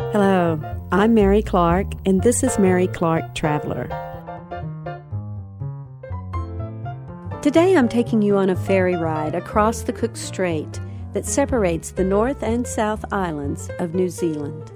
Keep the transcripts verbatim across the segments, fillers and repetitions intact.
Hello, I'm Mary Clark, and this is Mary Clark Traveler. Today I'm taking you on a ferry ride across the Cook Strait that separates the North and South Islands of New Zealand.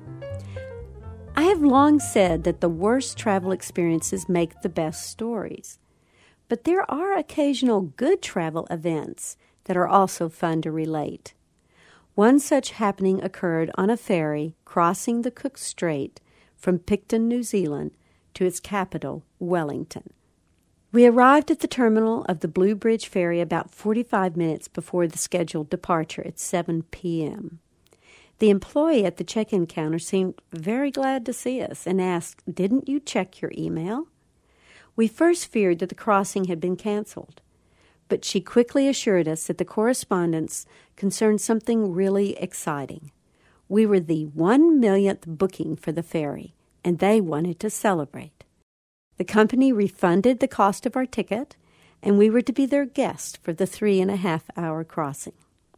I have long said that the worst travel experiences make the best stories, but there are occasional good travel events that are also fun to relate. One such happening occurred on a ferry crossing the Cook Strait from Picton, New Zealand, to its capital, Wellington. We arrived at the terminal of the Blue Bridge ferry about forty-five minutes before the scheduled departure at seven p.m. The employee at the check-in counter seemed very glad to see us and asked, "Didn't you check your email?" We first feared that the crossing had been canceled, but she quickly assured us that the correspondence concerned something really exciting. We were the one millionth booking for the ferry, and they wanted to celebrate. The company refunded the cost of our ticket, and we were to be their guest for the three-and-a-half-hour crossing.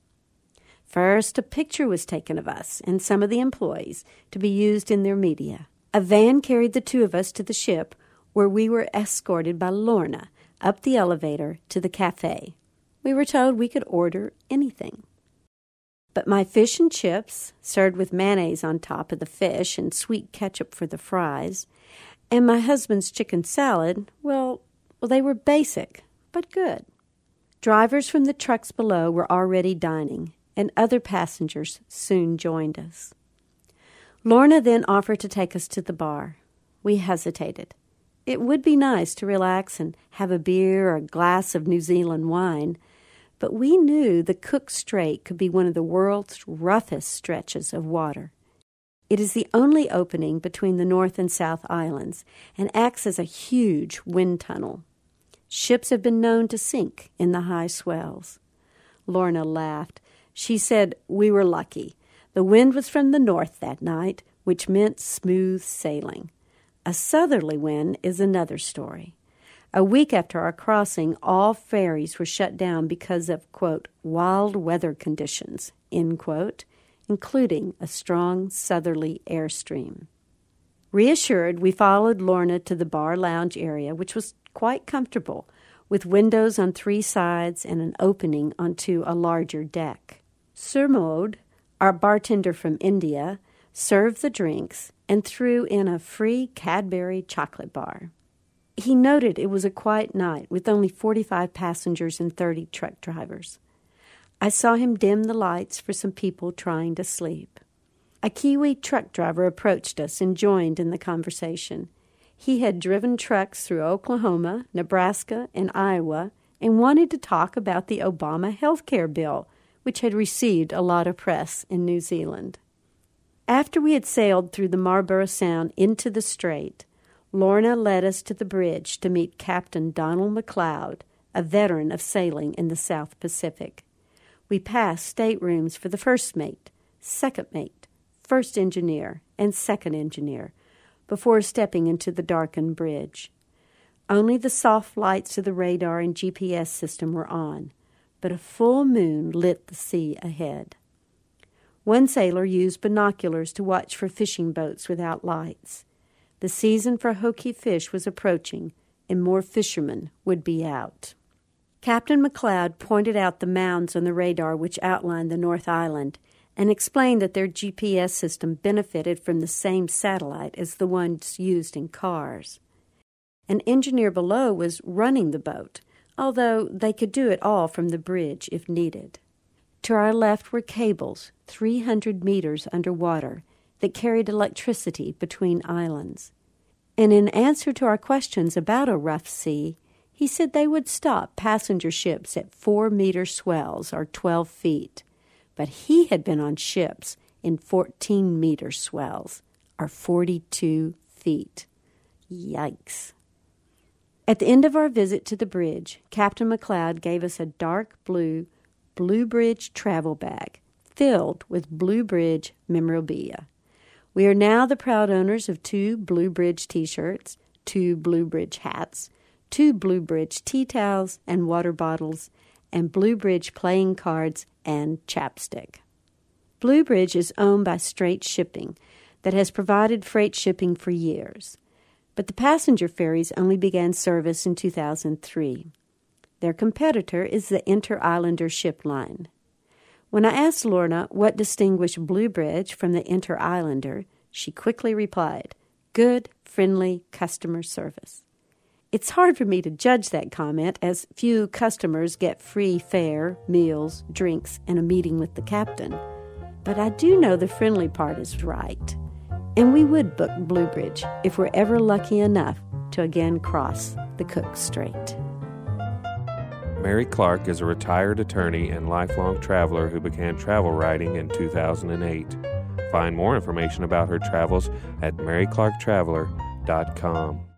First, a picture was taken of us and some of the employees to be used in their media. A van carried the two of us to the ship, where we were escorted by Lorna up the elevator to the cafe. We were told we could order anything. But my fish and chips, served with mayonnaise on top of the fish and sweet ketchup for the fries, and my husband's chicken salad, well, well, they were basic, but good. Drivers from the trucks below were already dining, and other passengers soon joined us. Lorna then offered to take us to the bar. We hesitated. It would be nice to relax and have a beer or a glass of New Zealand wine, but we knew the Cook Strait could be one of the world's roughest stretches of water. It is the only opening between the North and South Islands and acts as a huge wind tunnel. Ships have been known to sink in the high swells. Lorna laughed. She said we were lucky. The wind was from the north that night, which meant smooth sailing. A southerly wind is another story. A week after our crossing, all ferries were shut down because of, quote, wild weather conditions, end quote, including a strong southerly airstream. Reassured, we followed Lorna to the bar lounge area, which was quite comfortable, with windows on three sides and an opening onto a larger deck. Surmod, our bartender from India, served the drinks and threw in a free Cadbury chocolate bar. He noted it was a quiet night with only forty-five passengers and thirty truck drivers. I saw him dim the lights for some people trying to sleep. A Kiwi truck driver approached us and joined in the conversation. He had driven trucks through Oklahoma, Nebraska, and Iowa and wanted to talk about the Obama health care bill, which had received a lot of press in New Zealand. After we had sailed through the Marlborough Sound into the strait, Lorna led us to the bridge to meet Captain Donald McLeod, a veteran of sailing in the South Pacific. We passed staterooms for the first mate, second mate, first engineer, and second engineer before stepping into the darkened bridge. Only the soft lights of the radar and G P S system were on, but a full moon lit the sea ahead. One sailor used binoculars to watch for fishing boats without lights. The season for hoki fish was approaching, and more fishermen would be out. Captain McLeod pointed out the mounds on the radar which outlined the North Island and explained that their G P S system benefited from the same satellite as the ones used in cars. An engineer below was running the boat, although they could do it all from the bridge if needed. To our left were cables, three hundred meters underwater, that carried electricity between islands. And in answer to our questions about a rough sea, he said they would stop passenger ships at four-meter swells, or twelve feet. But he had been on ships in fourteen-meter swells, or forty-two feet. Yikes. At the end of our visit to the bridge, Captain McLeod gave us a dark blue Blue Bridge travel bag filled with Blue Bridge memorabilia. We are now the proud owners of two Blue Bridge t-shirts, two Blue Bridge hats, two Blue Bridge tea towels and water bottles, and Blue Bridge playing cards and chapstick. Blue Bridge is owned by Strait Shipping, that has provided freight shipping for years. But the passenger ferries only began service in two thousand three. Their competitor is the Inter-Islander Ship Line. When I asked Lorna what distinguished Bluebridge from the Inter-Islander, she quickly replied, "Good, friendly customer service." It's hard for me to judge that comment, as few customers get free fare, meals, drinks, and a meeting with the captain. But I do know the friendly part is right. And we would book Bluebridge if we're ever lucky enough to again cross the Cook Strait. Mary Clark is a retired attorney and lifelong traveler who began travel writing in two thousand eight. Find more information about her travels at mary clark traveler dot com.